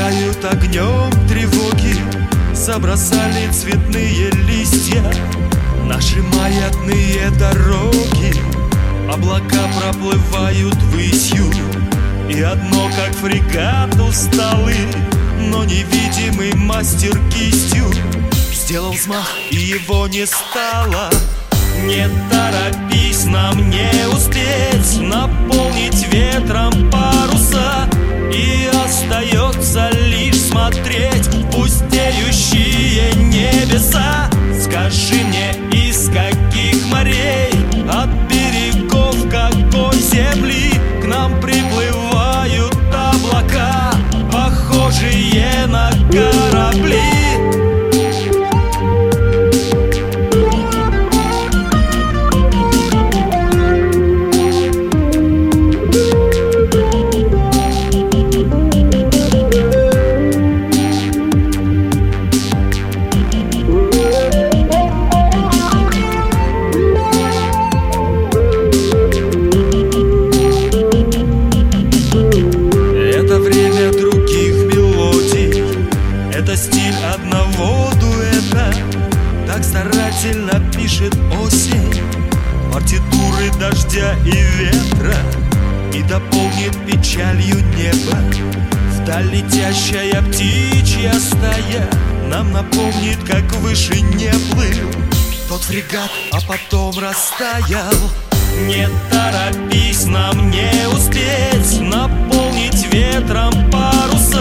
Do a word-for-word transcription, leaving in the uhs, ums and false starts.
пылают огнем тревоги, забросали цветные листья наши маятные дороги. Облака проплывают ввысью, и одно, как фрегат усталый, но невидимый мастер кистью сделал взмах, и его не стало. Не торопись, нам не успеть наполнить ветром паруса, и остается лишь смотреть в пустеющие небеса. Скажи мне, из каких морей, от берегов какой земли к нам приплывают облака, похожие на корабли? Это стиль одного дуэта, так старательно пишет осень партитуры дождя и ветра, и дополнит печалью небо. Вдаль летящая птичья стая нам напомнит, как выше не плыл тот фрегат, а потом растаял. Не торопись, нам не успеть наполнить ветром паруса,